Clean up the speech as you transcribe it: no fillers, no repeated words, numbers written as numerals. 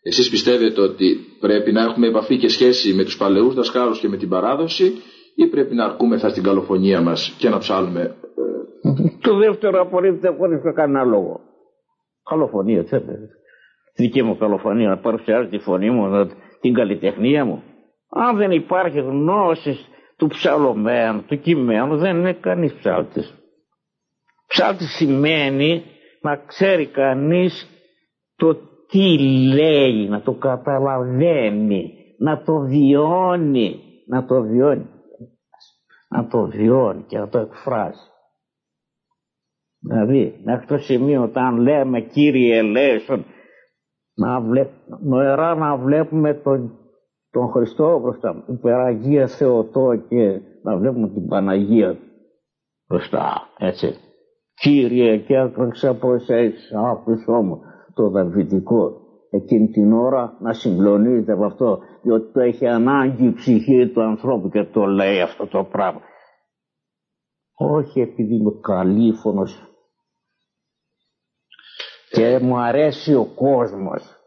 Εσείς πιστεύετε ότι πρέπει να έχουμε επαφή και σχέση με τους παλαιούς δασκάλους και με την παράδοση, ή πρέπει να αρκούμεθα στην καλοφωνία μας και να ψάλουμε? Το δεύτερο απορρίπτεται χωρίς κανένα λόγο. Καλοφωνία, θέλετε. Δική μου καλοφωνία, να παρουσιάζει τη φωνή μου, την καλλιτεχνία μου. Αν δεν υπάρχει γνώση του ψαλωμένου, του κειμένου, δεν είναι κανείς ψάλτης. Ψάλτης σημαίνει να ξέρει κανείς το τι λέει, να το καταλαβαίνει, να το βιώνει, να το βιώνει και να το εκφράσει. Δηλαδή, μέχρι το σημείο όταν λέμε Κύριε ελέησον, νοερά να βλέπουμε τον Χριστό μπροστά, την Παναγία Θεοτό, και να βλέπουμε την Παναγία μπροστά, έτσι. Κύριε, και άκραξα από εσείς, άκουσό μου, το δαβητικό. Εκείνη την ώρα να συγκλονίζεται από αυτό, διότι το έχει ανάγκη η ψυχή του ανθρώπου και το λέει αυτό το πράγμα. Όχι επειδή είμαι καλήφωνος και μου αρέσει ο κόσμος.